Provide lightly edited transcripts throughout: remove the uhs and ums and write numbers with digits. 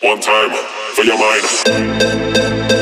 one time for your mind.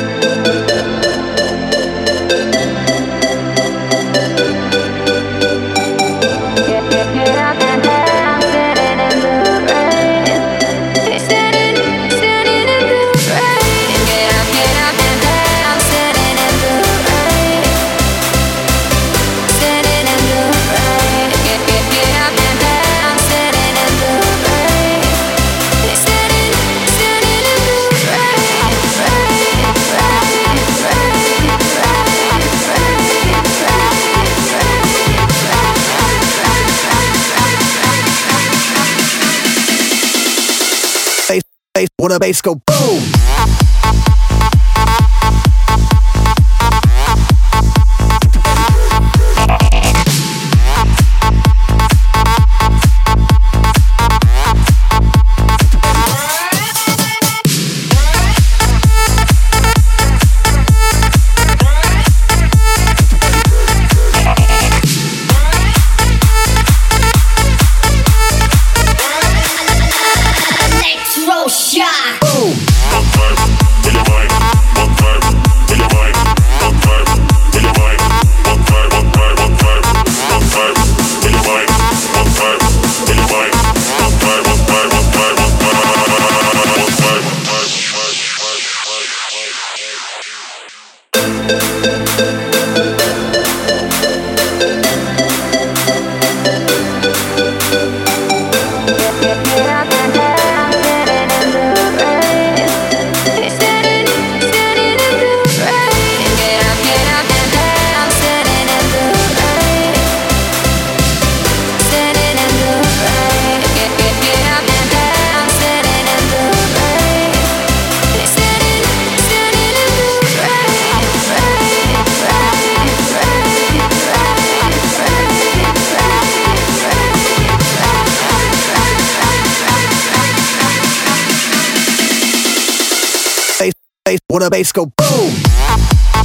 When the bass go boom. Shock. Boom. One time for your mind. One time for your mind. One time for your mind. One time, one time, one time. One time for your mind. One time for your mind. One time, one time, one time, one time. One time, one time. When the bass go boom.